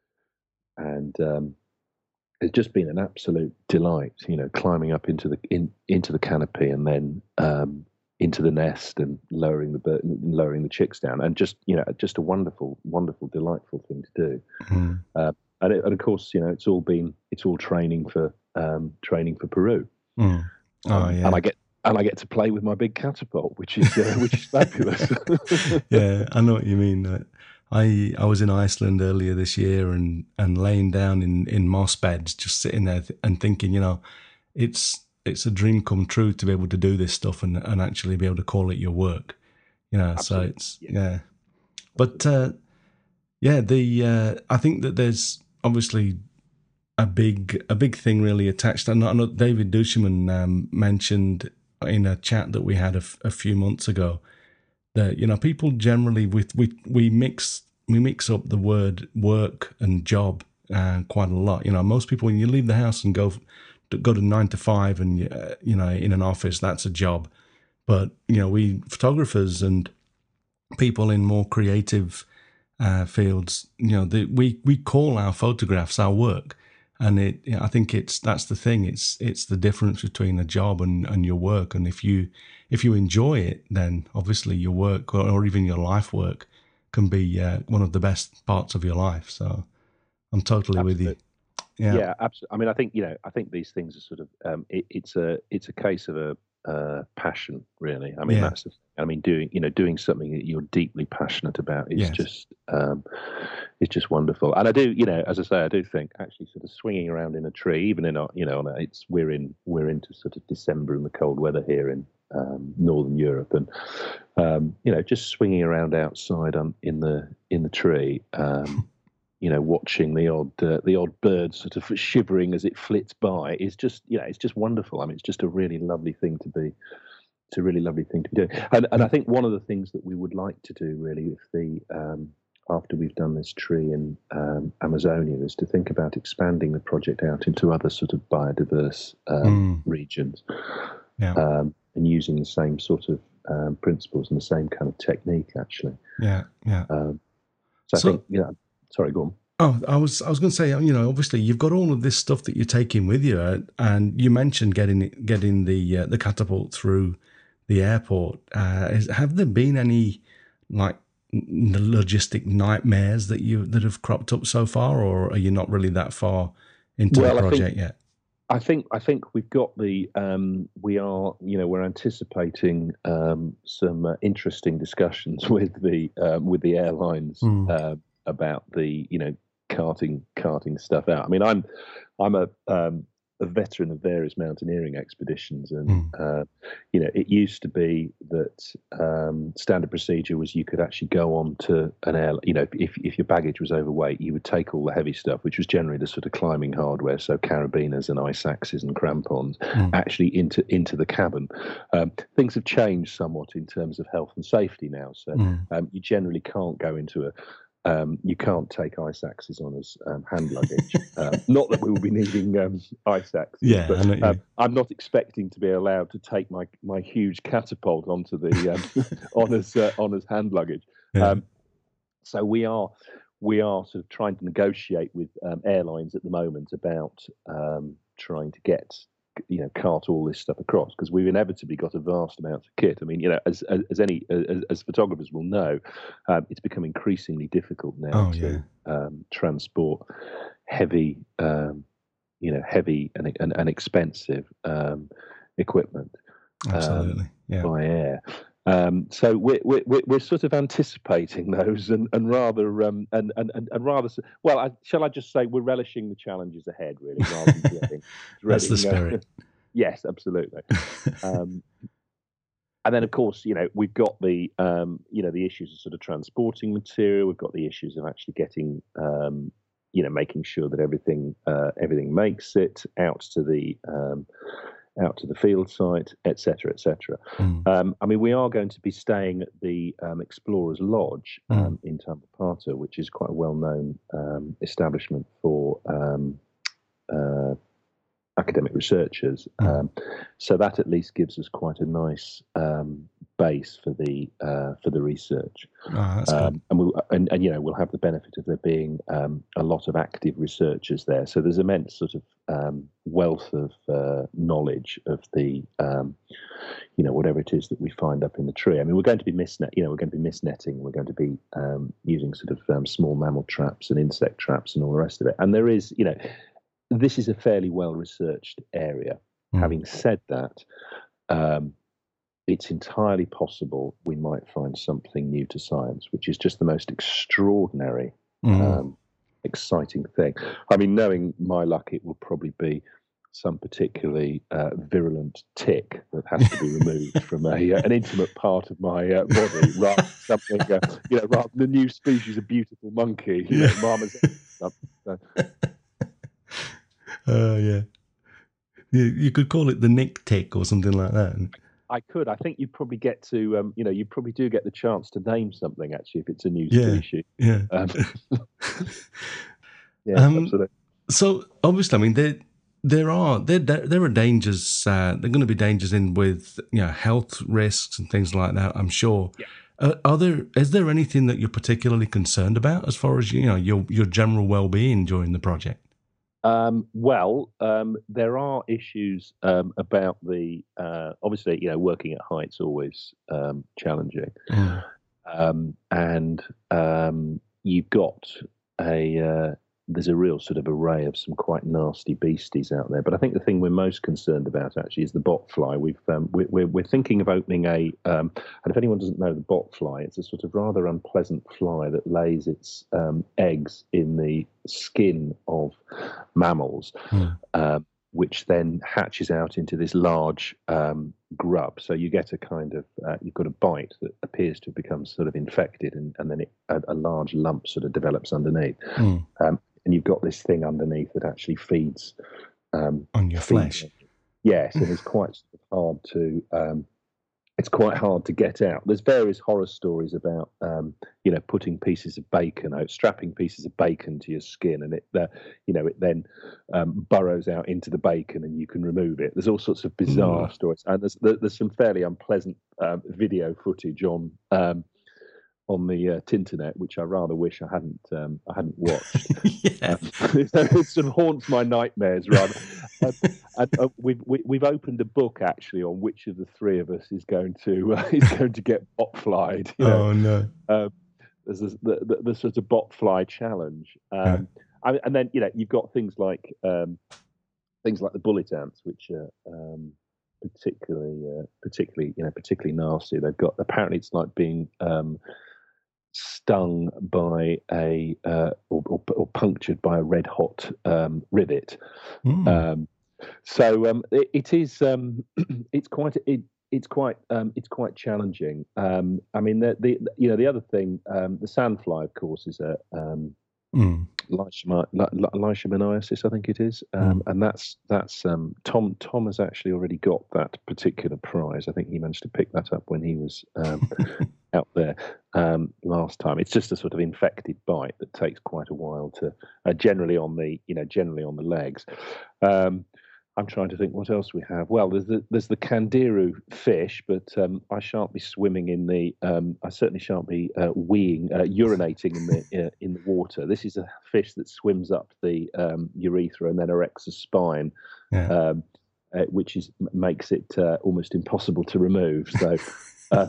and um, it's just been an absolute delight, you know, climbing up into the in, into the canopy and then um, into the nest and lowering the bird, lowering the chicks down, and just you know, just a wonderful, wonderful, delightful thing to do. Mm. Uh, and, it, and of course, you know, it's all been it's all training for um, training for Peru. Mm. Oh Um, yeah, and I get and I get to play with my big catapult, which is uh, which is fabulous. yeah. I know what you mean. Uh, I I was in Iceland earlier this year and and laying down in in moss beds, just sitting there th- and thinking, you know, it's it's a dream come true to be able to do this stuff and and actually be able to call it your work. You know, so Absolutely, it's yeah. yeah. But uh, yeah, the uh, I think that there's obviously a big a big thing really attached. I know, I know David Duchemin um, mentioned in a chat that we had a, f- a few months ago that you know people generally with we we mix we mix up the word work and job uh, quite a lot. You know, most people when you leave the house and go go to nine to five and uh, you know in an office, that's a job. But you know, we photographers and people in more creative uh, fields, you know, the, we we call our photographs our work, and it. You know, I think it's that's the thing. It's it's the difference between a job and, and your work. And if you if you enjoy it, then obviously your work or, or even your life work can be uh, one of the best parts of your life. So I'm totally with you. Absolutely. Yeah. Yeah, absolutely. I mean, I think you know, I think these things are sort of um, it, it's a it's a case of a uh, passion, really. I mean, Yeah. that's the, I mean, doing you know doing something that you're deeply passionate about is Yes. just um, it's just wonderful. And I do, you know, as I say, I do think actually sort of swinging around in a tree, even in a you know, on a, it's we're in we're into sort of December and the cold weather here in um, Northern Europe, and um, you know, just swinging around outside on in the in the tree. Um, you know, watching the odd uh, the odd bird sort of shivering as it flits by is just, you know, it's just wonderful. I mean, it's just a really lovely thing to be, it's a really lovely thing to be doing. And and I think one of the things that we would like to do really, if the um, after we've done this tree in um, Amazonia, is to think about expanding the project out into other sort of biodiverse um, Mm. regions, Yeah. um, and using the same sort of um, principles and the same kind of technique, actually. Yeah. Yeah. Um, so I So. think, you know, sorry, go on. Oh, I was I was going to say, you know, obviously you've got all of this stuff that you're taking with you, uh, and you mentioned getting getting the uh, the catapult through the airport. Uh, is, have there been any like n- logistic nightmares that you that have cropped up so far, or are you not really that far into the Well, I think project yet? I think I think we've got the um, we are you know we're anticipating um, some uh, interesting discussions with the um, with the airlines Mm. uh, about the you know carting carting stuff out. I mean, I'm I'm a um, a veteran of various mountaineering expeditions, and Mm. uh, you know it used to be that um, standard procedure was you could actually go on to an air. You know, if if your baggage was overweight, you would take all the heavy stuff, which was generally the sort of climbing hardware, so carabiners and ice axes and crampons, Mm. actually into into the cabin. Um, things have changed somewhat in terms of health and safety now, so Mm. um, you generally can't go into a um, you can't take ice axes on as um, hand luggage. Um, not that we will be needing um, ice axes, Yeah, but I know what you um, mean. I'm not expecting to be allowed to take my, my huge catapult onto the um, on as uh, on as hand luggage. Yeah. Um, so we are we are sort of trying to negotiate with um, airlines at the moment about um, trying to get you know cart all this stuff across, because we've inevitably got a vast amount of kit. I mean, you know, as as, as any as, as photographers will know, um, it's become increasingly difficult now Oh to yeah. um, transport heavy, um, you know, heavy and and, and expensive um, equipment um, Absolutely. Yeah. by air. Um, so we're, we're we're sort of anticipating those, and and rather um, and, and and and rather well, I, shall I just say we're relishing the challenges ahead, really, rather than dreading. That's the dreading uh, spirit. yes, absolutely. Um, and then, of course, you know we've got the um, you know the issues of sort of transporting material. We've got the issues of actually getting um, you know making sure that everything uh, everything makes it out to the um, out to the field site, et cetera, et cetera. Mm. Um, I mean, we are going to be staying at the um, Explorers Lodge Mm. um, in Tambopata, which is quite a well-known um, establishment for um, uh, academic researchers. Mm. Um, so that at least gives us quite a nice um, base for the uh, for the research. Oh, that's good. Um, and, we, and, and you know we'll have the benefit of there being um, a lot of active researchers there. So there's immense sort of um, wealth of uh, knowledge of the um, you know whatever it is that we find up in the tree. I mean, we're going to be misnet. You know, we're going to be misnetting. We're going to be um, using sort of um, small mammal traps and insect traps and all the rest of it. And there is, you know, this is a fairly well researched area. Mm. Having said that. Um, it's entirely possible we might find something new to science, which is just the most extraordinary, mm. um, exciting thing. I mean, knowing my luck, it will probably be some particularly uh, virulent tick that has to be removed from a, uh, an intimate part of my uh, body, rather than something, uh, you know, rather than the new species of beautiful monkey, you know, Mama's. So. Uh, yeah. You, you could call it the Nick tick or something like that. I could. I think you probably get to, um, you know, you probably do get the chance to name something actually if it's a new yeah, species. Yeah. Um, yeah. Um, absolutely. So obviously, I mean, there there are there there are dangers. Uh, there are going to be dangers in with you know health risks and things like that. I'm sure. Yeah. Uh, are there? Is there anything that you're particularly concerned about as far as you know your your general well-being during the project? Um, well, um, there are issues um, about the uh, obviously, you know, working at height's always um, challenging, mm. um, and um, you've got a uh, there's a real sort of array of some quite nasty beasties out there. But I think the thing we're most concerned about actually is the botfly. We've um, we're, we're we're thinking of opening a um, and if anyone doesn't know the botfly, it's a sort of rather unpleasant fly that lays its um, eggs in the skin of mammals, mm. um, which then hatches out into this large um, grub. So you get a kind of uh, you've got a bite that appears to become sort of infected, and, and then it, a, a large lump sort of develops underneath. Mm. Um, and you've got this thing underneath that actually feeds um, on your feeds, flesh. Yes, and it's quite sort of hard to um, it's quite hard to get out. There's various horror stories about um, you know putting pieces of bacon out, strapping pieces of bacon to your skin, and it uh, you know it then um, burrows out into the bacon, and you can remove it. There's all sorts of bizarre mm. stories, and there's there's some fairly unpleasant um, video footage on. Um, on the uh, Tinternet, which I rather wish I hadn't um, I hadn't watched. yeah. um, it sort of haunts my nightmares rather. um, and, uh, we've we, we've opened a book actually on which of the three of us is going to uh, is going to get botflied. You know? Oh no! Um, there's this, the, the the sort of botfly challenge, um, yeah. and then you know you've got things like um, things like the bullet ants, which are um, particularly uh, particularly you know particularly nasty. They've got apparently it's like being um, stung by a uh, or, or, or punctured by a red hot um, rivet. Mm. Um, so um, it, it is um, it's quite it, it's quite um, it's quite challenging. Um, I mean the, the you know the other thing um, the sandfly of course is a um, mm. Leishmaniasis, I think it is, um, mm. and that's that's um, Tom. Tom has actually already got that particular prize. I think he managed to pick that up when he was um, out there um, last time. It's just a sort of infected bite that takes quite a while to, uh, generally on the you know generally on the legs. Um, I'm trying to think what else we have. Well, there's the there's the Candiru fish, but um, I shan't be swimming in the. Um, I certainly shan't be uh, weeing, uh, urinating in the uh, in the water. This is a fish that swims up the um, urethra and then erects a spine, yeah. um, uh, which is makes it uh, almost impossible to remove. So, uh,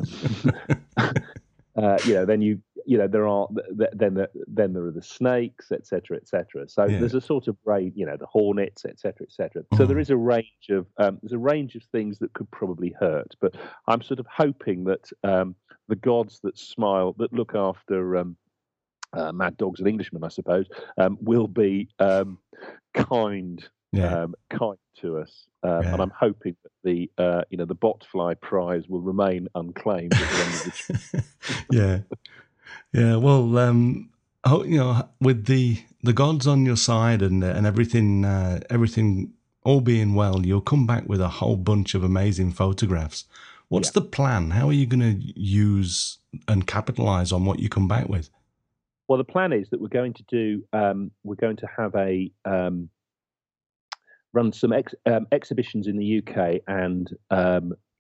uh, you know, then you. You know, there are then the, then there are the snakes, et cetera, et cetera. So yeah. there's a sort of range, you know, the hornets, et cetera, et cetera. Mm. So there is a range of um, there's a range of things that could probably hurt. But I'm sort of hoping that um, the gods that smile, that look after um, uh, mad dogs and Englishmen, I suppose, um, will be um, kind, yeah. um, kind to us. Um, yeah. And I'm hoping that the uh, you know the botfly prize will remain unclaimed at the end of the yeah. Yeah, well, um, you know, with the the gods on your side and and everything, uh, everything all being well, you'll come back with a whole bunch of amazing photographs. What's yeah. the plan? How are you going to use and capitalize on what you come back with? Well, the plan is that we're going to do, um, we're going to have a um, run some ex, um, exhibitions in the U K and. Um,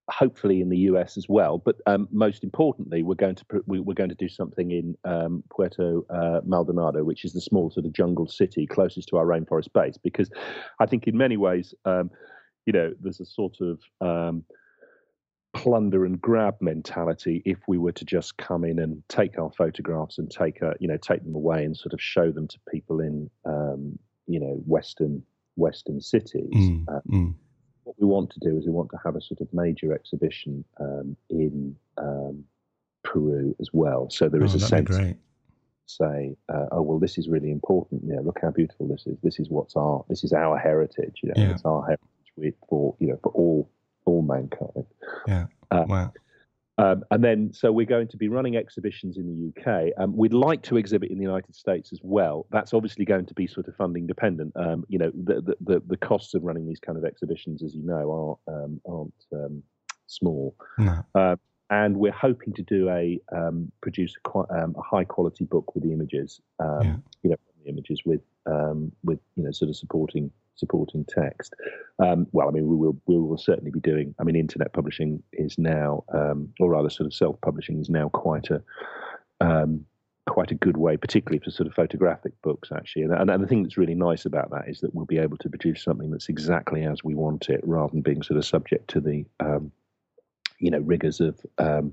hopefully in the U S as well. But um, most importantly, we're going to we're going to do something in um, Puerto uh, Maldonado, which is the small sort of jungle city closest to our rainforest base. Because I think in many ways, um, you know, there's a sort of um, plunder and grab mentality if we were to just come in and take our photographs and take a, you know, take them away and sort of show them to people in um, you know Western Western cities. Mm, uh, mm. What we want to do is we want to have a sort of major exhibition um, in um, Peru as well. So there is Oh, a that'd be sense, great. say, uh, oh well, this is really important. You know, look how beautiful this is. This is what's our, this is our heritage. You know, Yeah. it's our heritage with, for you know for all all mankind. Yeah. Uh, Wow. Um, and then, so we're going to be running exhibitions in the U K. Um, we'd like to exhibit in the United States as well. That's obviously going to be sort of funding dependent. Um, you know, the, the the the costs of running these kind of exhibitions, as you know, are um, aren't um, small. No. Uh, and we're hoping to do a um, produce a, quite, um, a high quality book with the images. Um, Yeah. You know, the images with um, with you know sort of supporting supporting text. Um, well, I mean, we will we will certainly be doing. I mean, internet publishing is now, um, or rather, sort of self-publishing is now quite a um, quite a good way, particularly for sort of photographic books, actually. And, and the thing that's really nice about that is that we'll be able to produce something that's exactly as we want it, rather than being sort of subject to the um, you know rigors of um,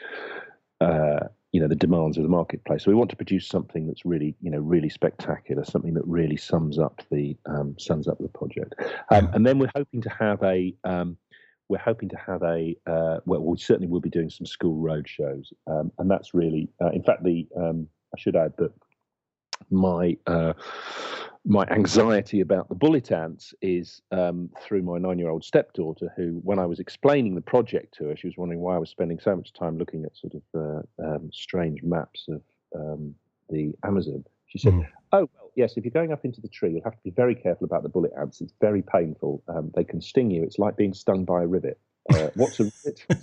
uh, you know the demands of the marketplace. So we want to produce something that's really you know really spectacular, something that really sums up the um, sums up the project. Um, Yeah. and then we're hoping to have a um, we're hoping to have a uh, well, we certainly will be doing some school road shows, um, and that's really uh, in fact the um, I should add that my uh, my anxiety about the bullet ants is um, through my nine-year-old stepdaughter, who, when I was explaining the project to her, she was wondering why I was spending so much time looking at sort of uh, um, strange maps of um, the Amazon. She said, Mm. "Oh, well, yes, if you're going up into the tree, you'll have to be very careful about the bullet ants. It's very painful. Um, they can sting you. It's like being stung by a rivet." Uh, what's a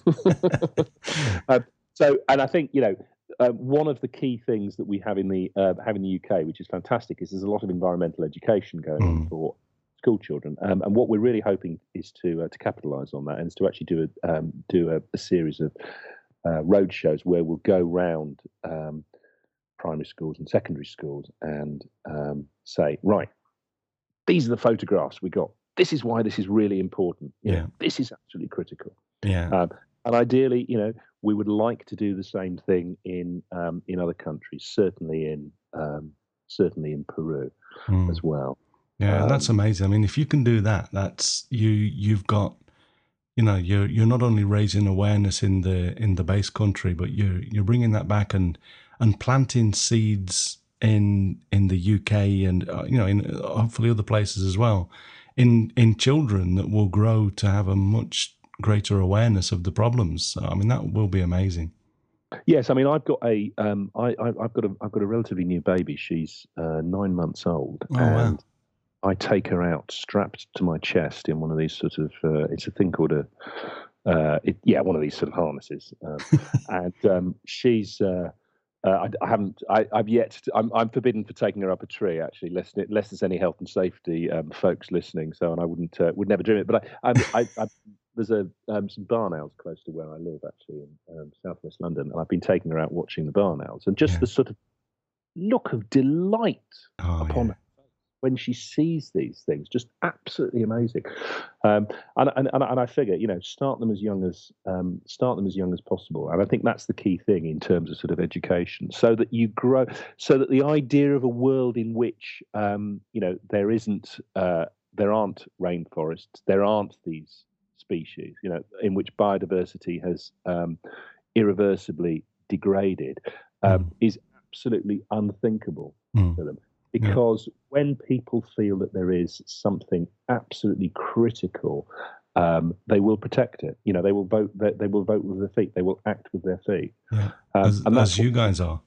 rivet? um, so, and I think, you know, uh, one of the key things that we have in the uh, have in the U K, which is fantastic, is there's a lot of environmental education going on Mm. for school children, um, and what we're really hoping is to uh, to capitalise on that, and is to actually do a um, do a, a series of uh, road shows where we'll go round um, primary schools and secondary schools and um, say, right, these are the photographs we got. This is why this is really important. You know, Yeah. this is absolutely critical. Yeah. Um, and ideally, you know, we would like to do the same thing in um, in other countries. Certainly in um, certainly in Peru Mm. as well. Yeah, that's Um, amazing. I mean, if you can do that, that's you. You've got, you know, you're you're not only raising awareness in the in the base country, but you're you're bringing that back and and planting seeds in in the U K and uh, you know in uh, hopefully other places as well, in in children that will grow to have a much greater awareness of the problems. So, I mean, that will be amazing. yes, I mean, I've got a um, I, I, I've got a I've got a relatively new baby. She's uh, nine months old, Oh wow. and I take her out strapped to my chest in one of these sort of uh, it's a thing called a uh, it, yeah one of these sort of harnesses, um, and um, she's. Uh, uh, I, I haven't. I, I've yet. To, I'm. I'm forbidden for taking her up a tree. Actually, lest, lest there's any health and safety um, folks listening. So, and I wouldn't. Uh, would never dream it. But I. I, I, I there's a um, some barn owls close to where I live, actually in um, southwest London, and I've been taking her out watching the barn owls, and just Yeah. the sort of look of delight Oh upon yeah. when she sees these things, just absolutely amazing. Um, and, and and and I figure, you know, start them as young as um, start them as young as possible. And I think that's the key thing in terms of sort of education, so that you grow, so that the idea of a world in which um, you know there isn't, uh, there aren't rainforests, there aren't these species, you know, in which biodiversity has um, irreversibly degraded, um, Mm. is absolutely unthinkable Mm. to them. Yeah. Because when people feel that there is something absolutely critical, um, they will protect it. You know, they will vote. They, they will vote with their feet. They will act with their feet. Yeah. Um, As and that's as you guys are.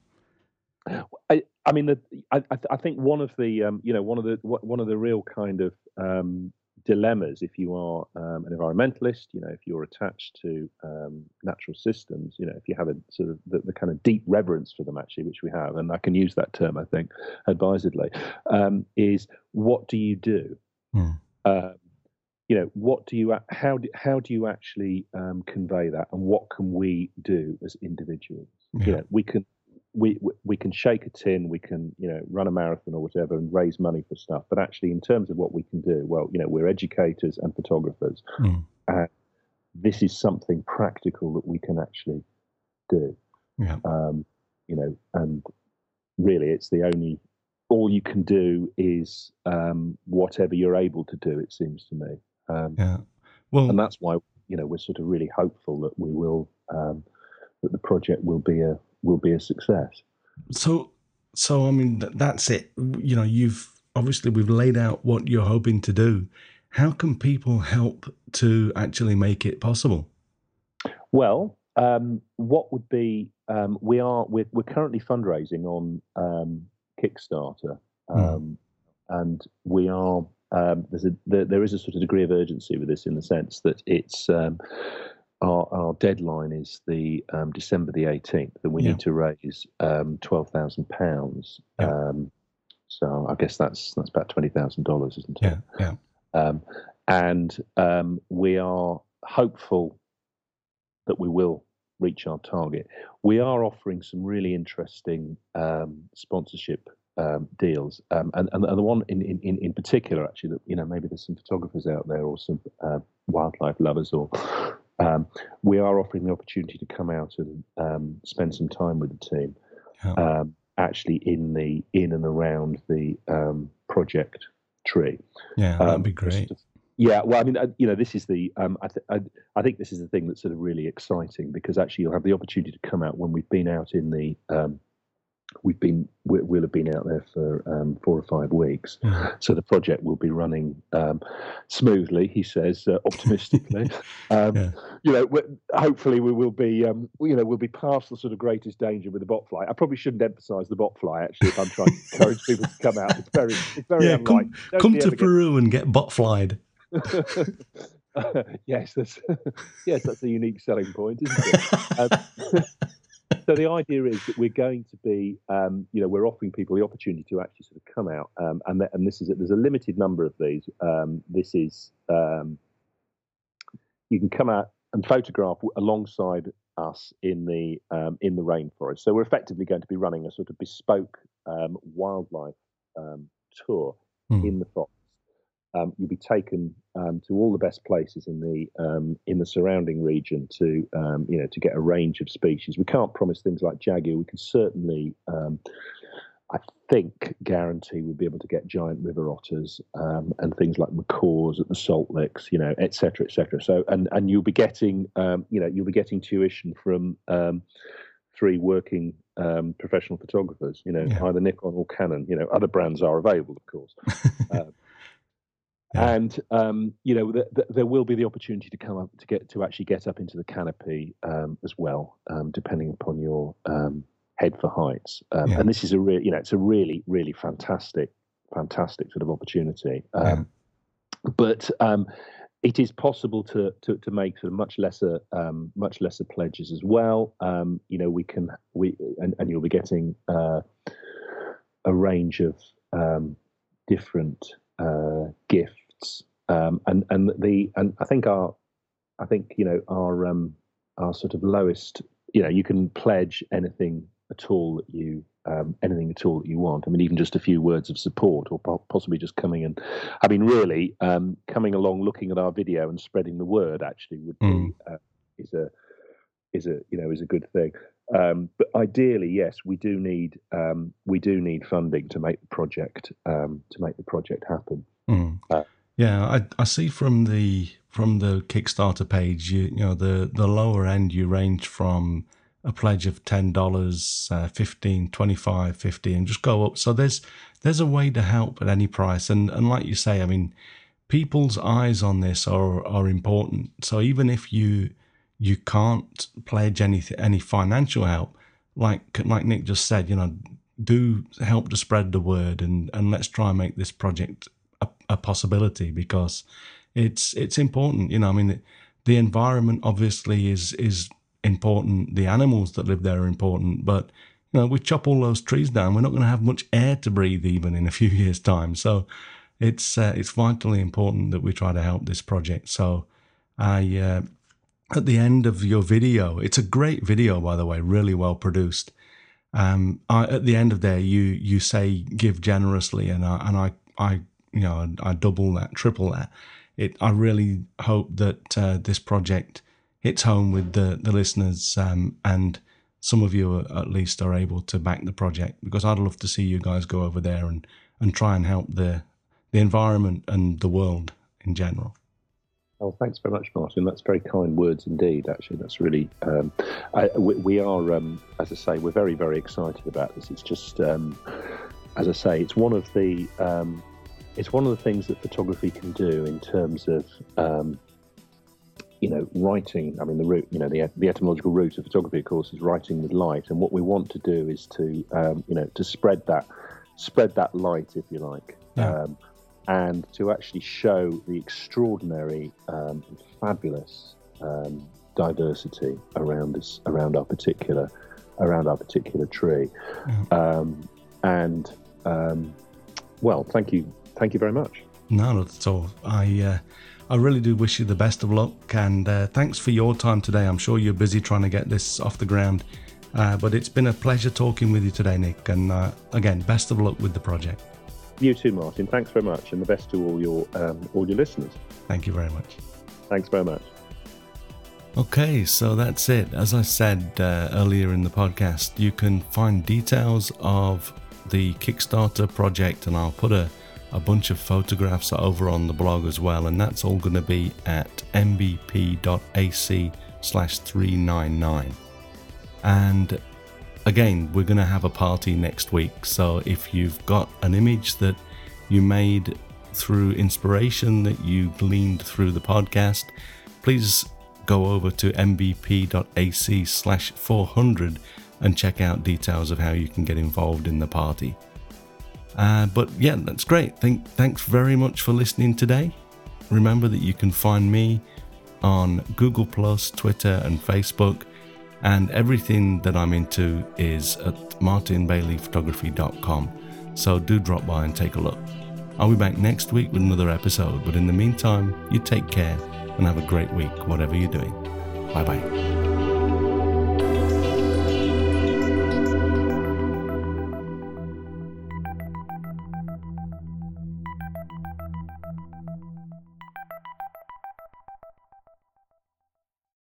I, I mean, the, I, I I think one of the, um, you know, one of the one of the real kind of um, dilemmas, if you are um, an environmentalist, you know, if you're attached to um, natural systems, you know, if you have a sort of the, the kind of deep reverence for them, actually, which we have, and I can use that term, I think, advisedly, um, is what do you do? Mm. Um, you know, what do you a- how do, how do you actually um, convey that, and what can we do as individuals? You Yeah. know, we can we we we can shake a tin, we can, you know, run a marathon or whatever and raise money for stuff, but actually, in terms of what we can do, well, you know, we're educators and photographers, Mm. and this is something practical that we can actually do. Yeah. Um, you know, and really, it's the only all you can do is um, whatever you're able to do. It seems to me. Um, Yeah. and Well, that's why, you know, we're sort of really hopeful that we will um, that the project will be a will be a success. so so I mean th- that's it. You know, you've obviously we've laid out what you're hoping to do. How can people help to actually make it possible? Well, um, what would be um, we are we're, we're currently fundraising on um, Kickstarter, Mm. um, and we are um, there's a there, there is a sort of degree of urgency with this in the sense that it's um, our, our deadline is the um, December the eighteenth, and we Yeah. need to raise um, twelve thousand pounds. Yeah. Um, so I guess that's that's about twenty thousand dollars, isn't it? Yeah. Yeah. Um, and um, we are hopeful that we will reach our target. We are offering some really interesting um, sponsorship um, deals, um, and, and the one in, in, in particular, actually, that, you know, maybe there's some photographers out there or some uh, wildlife lovers, or um, we are offering the opportunity to come out and um, spend some time with the team, Yeah. um, actually in the in and around the um, project tree. Yeah. That'd Um, be just great. to- yeah, well, I mean, uh, you know, this is the um, I, th- I, I think this is the thing that's sort of really exciting, because actually you'll have the opportunity to come out when we've been out in the um, we've been we, we'll have been out there for um, four or five weeks, Mm. so the project will be running um, smoothly. He says uh, optimistically. um, Yeah. you know, we- hopefully we will be um, you know we'll be past the sort of greatest danger with the bot fly. I probably shouldn't emphasise the bot fly actually if I'm trying to encourage people to come out. It's very it's very Yeah. unlikely. Come Don't come really to ever get Peru and get bot flied. yes, that's yes, that's a unique selling point, isn't it? Um, so the idea is that we're going to be, um, you know, we're offering people the opportunity to actually sort of come out, um, and th- and this is there's a limited number of these. Um, this is um, you can come out and photograph w- alongside us in the um, in the rainforest. So we're effectively going to be running a sort of bespoke um, wildlife um, tour Mm. in the forest. Um, you'll be taken um, to all the best places in the um, in the surrounding region to um, you know to get a range of species. We can't promise things like jaguar. We can certainly, um, I think, guarantee we'll be able to get giant river otters um, and things like macaws at the salt licks, you know, et cetera, et cetera. So and and you'll be getting um, you know you'll be getting tuition from um, three working um, professional photographers. You know, Yeah. either Nikon or Canon. You know, other brands are available, of course. Uh, Yeah. and um, you know th- th- there will be the opportunity to come up to get to actually get up into the canopy um, as well, um, depending upon your um, head for heights. Um, Yeah. and this is a real, you know, it's a really, really fantastic, fantastic sort of opportunity. Yeah. Um, but um, it is possible to to, to make sort of much lesser, um, much lesser pledges as well. Um, you know, we can we and, and you'll be getting uh, a range of um, different uh, gifts, um, and and the and I think our I think you know our um, our sort of lowest, you know, you can pledge anything at all that you um, anything at all that you want. I mean, even just a few words of support, or po- possibly just coming and I mean, really um, coming along, looking at our video and spreading the word actually would Mm. be uh, is a is a you know is a good thing. Um, but ideally, yes, we do need um, we do need funding to make the project um, to make the project happen. Mm. Uh, Yeah, I I see from the from the Kickstarter page, you you know the the lower end you range from a pledge of ten dollars, uh, fifteen, twenty-five, fifty, and just go up. So there's there's a way to help at any price, and and like you say, I mean, people's eyes on this are are important. So even if you you can't pledge any any financial help, like like Nick just said, you know, do help to spread the word, and and let's try and make this project a, a possibility, because it's it's important. You know, I mean, the, the environment obviously is is important. The animals that live there are important, but you know, we chop all those trees down, we're not going to have much air to breathe even in a few years' time. So it's uh, it's vitally important that we try to help this project. So I uh, at the end of your video, it's a great video, by the way, really well produced. Um, I, at the end of there, you you say give generously, and I, and I I you know I double that, triple that. It I really hope that uh, this project hits home with the the listeners, um, and some of you at least are able to back the project, because I'd love to see you guys go over there and and try and help the the environment and the world in general. Oh, thanks very much, Martin. That's very kind words indeed. Actually, that's really. Um, I, we, we are, um, as I say, we're very, very excited about this. It's just, um, as I say, it's one of the, um, it's one of the things that photography can do in terms of, um, you know, writing. I mean, the root, you know, the the etymological root of photography, of course, is writing with light. And what we want to do is to, um, you know, to spread that, spread that light, if you like. Yeah. Um, and to actually show the extraordinary, um, fabulous um, diversity around this, around our particular, around our particular tree, yeah. um, and um, well, thank you, thank you very much. No, not at all. I, uh, I really do wish you the best of luck, and uh, thanks for your time today. I'm sure you're busy trying to get this off the ground, uh, but it's been a pleasure talking with you today, Nick. And uh, again, best of luck with the project. You too, Martin. Thanks very much, and the best to all your um, all your listeners. Thank you very much. Thanks very much. Okay, so that's it. As I said uh, earlier in the podcast, you can find details of the Kickstarter project, and I'll put a, a bunch of photographs over on the blog as well, and that's all going to be at mbp.ac slash 399. And again, we're going to have a party next week, so if you've got an image that you made through inspiration that you gleaned through the podcast, please go over to mbp.ac slash 400 and check out details of how you can get involved in the party. Uh, but yeah, that's great. Thank, thanks very much for listening today. Remember that you can find me on Google plus, Twitter and Facebook. And everything that I'm into is at martin bailey photography dot com. So do drop by and take a look. I'll be back next week with another episode. But in the meantime, you take care and have a great week, whatever you're doing. Bye bye.